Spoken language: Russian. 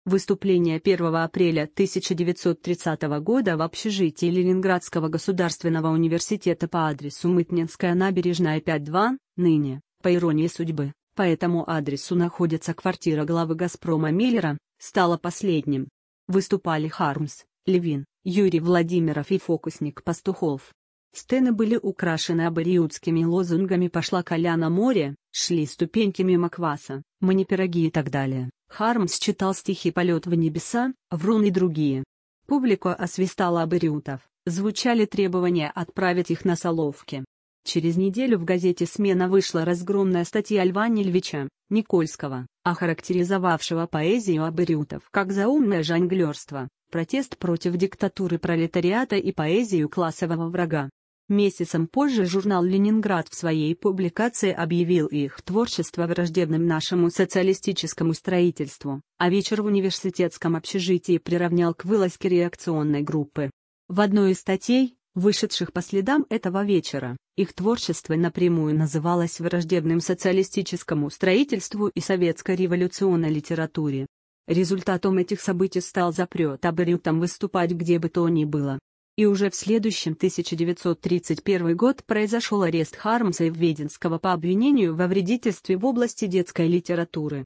Выступление 1 апреля 1930 года в общежитии Ленинградского государственного университета по адресу Мытнинская набережная 5-2, ныне, по иронии судьбы, по этому адресу находится квартира главы «Газпрома» Миллера, стало последним. Выступали Хармс, Левин, Юрий Владимиров и фокусник Пастухов. Сцены были украшены абориутскими лозунгами «Пошла Коля на море», «Шли ступеньки мимо кваса», «Мы не пироги» и так далее. Хармс читал стихи «Полет в небеса», «Врун» и другие. Публику освистала абориутов, звучали требования отправить их на Соловки. Через неделю в газете «Смена» вышла разгромная статья Льва Нильвича Никольского, охарактеризовавшего поэзию абориутов как заумное жонглерство, протест против диктатуры пролетариата и поэзию классового врага. Месяцем позже журнал «Ленинград» в своей публикации объявил их творчество враждебным нашему социалистическому строительству, а вечер в университетском общежитии приравнял к вылазке реакционной группы. В одной из статей, вышедших по следам этого вечера, их творчество напрямую называлось враждебным социалистическому строительству и советской революционной литературе. Результатом этих событий стал запрет абориутам выступать где бы то ни было. И уже в следующем 1931 год произошел арест Хармса и Введенского по обвинению во вредительстве в области детской литературы.